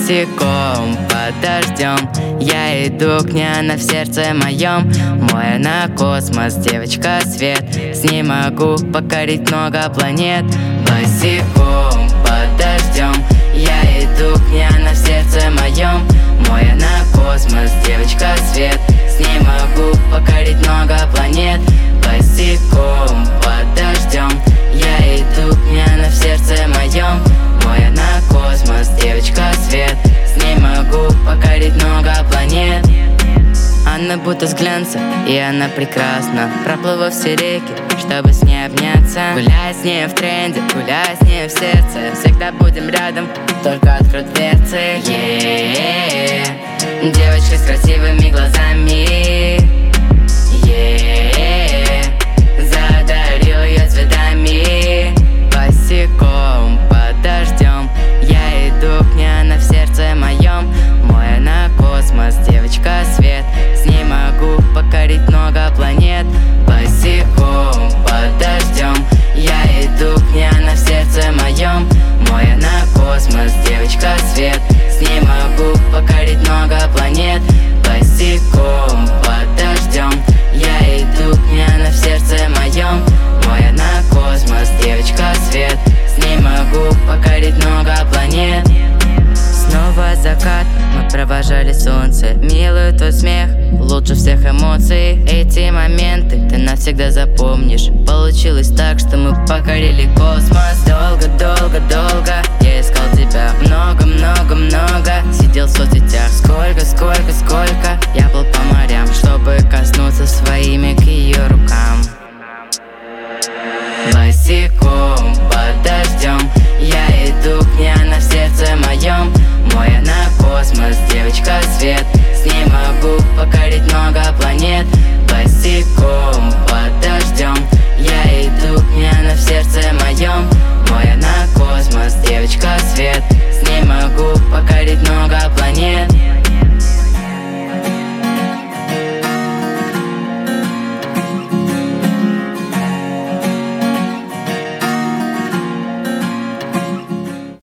босиком под дождем. Я иду к ней, она в сердце моем. Мой на космос, девочка свет. С ней могу покорить много планет. Босиком под дождем. Я иду к ней, она в сердце моем. Мой на космос, девочка свет. С ней могу покорить много планет. Босиком под дождем. Я иду к ней, она в сердце моем. Мой на космос, девочка свет. С ней могу покорить много планет. Она будто с глянца, и она прекрасна. Проплыла все реки, чтобы с ней обняться. Гуляй с ней в тренде, гуляй с ней в сердце. Всегда будем рядом, только открыть дверцы. Девочка с красивыми глазами. Задарю ее цветами. Босиком под дождем. Я иду к ней, она в сердце моем. Мой на космос, девочка свет. С ней могу покорить много планет. Босиком под дождем. Я иду к ней, она в сердце моем. Мой на космос, девочка свет. С ней могу покорить много планет. Босиком под дождем. Я иду к ней, она в сердце моем. Мой на космос, девочка свет. С ней могу покорить много планет. Снова закат, мы провожали солнце. Милый твой смех, лучше всех эмоций. Эти моменты ты навсегда запомнишь. Получилось так, что мы покорили космос. Долго-долго-долго я искал тебя. Много-много-много сидел в соцсетях. Сколько я плыл по морям.